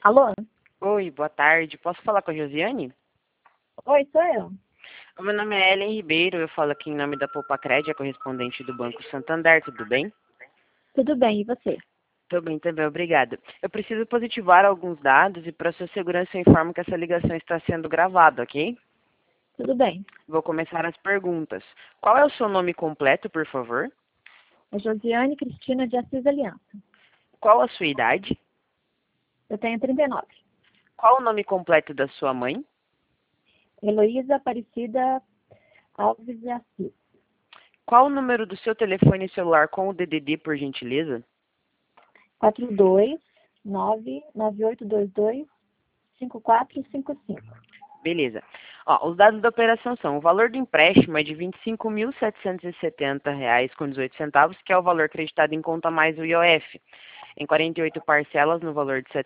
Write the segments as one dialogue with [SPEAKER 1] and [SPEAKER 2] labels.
[SPEAKER 1] Alô?
[SPEAKER 2] Oi, boa tarde. Posso falar com a Josiane?
[SPEAKER 1] Oi, sou eu.
[SPEAKER 2] O meu nome é Ellen Ribeiro, eu falo aqui em nome da Poupa-Cred, a correspondente do Banco Santander, tudo bem?
[SPEAKER 1] Tudo bem, e você?
[SPEAKER 2] Tô bem também, obrigada. Eu preciso positivar alguns dados e para sua segurança eu informo que essa ligação está sendo gravada, ok?
[SPEAKER 1] Tudo bem.
[SPEAKER 2] Vou começar as perguntas. Qual é o seu nome completo, por favor?
[SPEAKER 1] É Josiane Cristina de Assis Aliança.
[SPEAKER 2] Qual a sua idade?
[SPEAKER 1] Eu tenho 39.
[SPEAKER 2] Qual o nome completo da sua mãe?
[SPEAKER 1] Heloísa Aparecida Alves de Assis.
[SPEAKER 2] Qual o número do seu telefone celular com o DDD, por gentileza?
[SPEAKER 1] 42998225455.
[SPEAKER 2] Beleza. Ó, os dados da operação são: o valor do empréstimo é de R$ 25.770,18, que é o valor acreditado em conta mais o IOF, em 48 parcelas no valor de R$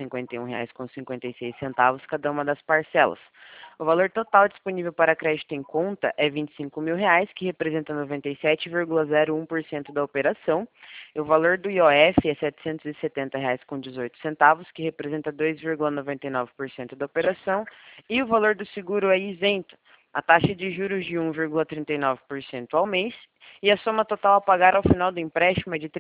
[SPEAKER 2] 751,56, cada uma das parcelas. O valor total disponível para crédito em conta é R$ 25.000, que representa 97,01% da operação. E o valor do IOF é R$ 770,18, que representa 2,99% da operação. E o valor do seguro é isento. A taxa de juros de 1,39% ao mês e a soma total a pagar ao final do empréstimo é de R$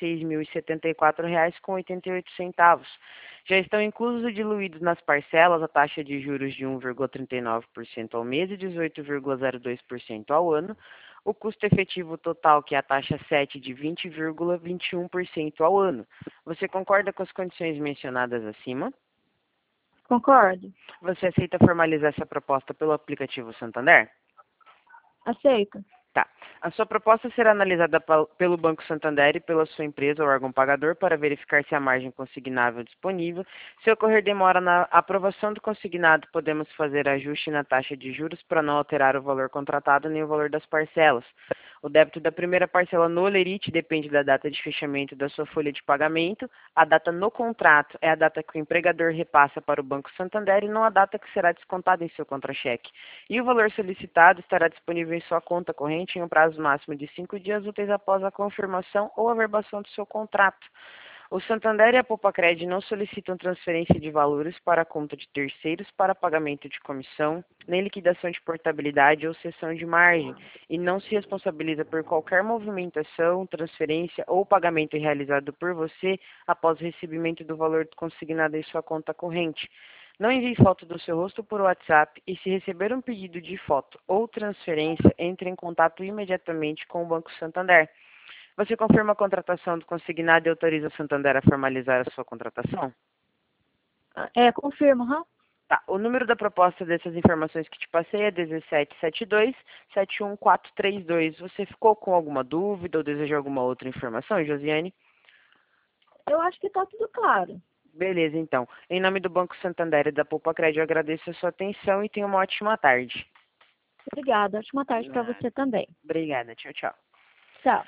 [SPEAKER 2] 36.074,88. Já estão inclusos e diluídos nas parcelas a taxa de juros de 1,39% ao mês e 18,02% ao ano, o custo efetivo total, que é a taxa 7, de 20,21% ao ano. Você concorda com as condições mencionadas acima?
[SPEAKER 1] Concordo.
[SPEAKER 2] Você aceita formalizar essa proposta pelo aplicativo Santander?
[SPEAKER 1] Aceito.
[SPEAKER 2] Tá. A sua proposta será analisada pelo Banco Santander e pela sua empresa ou órgão pagador para verificar se há margem consignável disponível. Se ocorrer demora na aprovação do consignado, podemos fazer ajuste na taxa de juros para não alterar o valor contratado nem o valor das parcelas. O débito da primeira parcela no Olerite depende da data de fechamento da sua folha de pagamento. A data no contrato é a data que o empregador repassa para o Banco Santander e não a data que será descontada em seu contra-cheque. E o valor solicitado estará disponível em sua conta corrente em um prazo máximo de 5 dias úteis após a confirmação ou averbação do seu contrato. O Santander e a Poupa-Cred não solicitam transferência de valores para a conta de terceiros para pagamento de comissão, nem liquidação de portabilidade ou cessão de margem, e não se responsabiliza por qualquer movimentação, transferência ou pagamento realizado por você após o recebimento do valor consignado em sua conta corrente. Não envie foto do seu rosto por WhatsApp e, se receber um pedido de foto ou transferência, entre em contato imediatamente com o Banco Santander. Você confirma a contratação do consignado e autoriza o Santander a formalizar a sua contratação?
[SPEAKER 1] Confirmo, hã?
[SPEAKER 2] Tá. O número da proposta dessas informações que te passei é 1772-71432. Você ficou com alguma dúvida ou deseja alguma outra informação, Josiane?
[SPEAKER 1] Eu acho que está tudo claro.
[SPEAKER 2] Beleza, então. Em nome do Banco Santander e da Poupa-Cred, eu agradeço a sua atenção e tenha uma ótima tarde.
[SPEAKER 1] Obrigada. Ótima tarde para
[SPEAKER 2] Nada.
[SPEAKER 1] você também.
[SPEAKER 2] Obrigada. Tchau, tchau.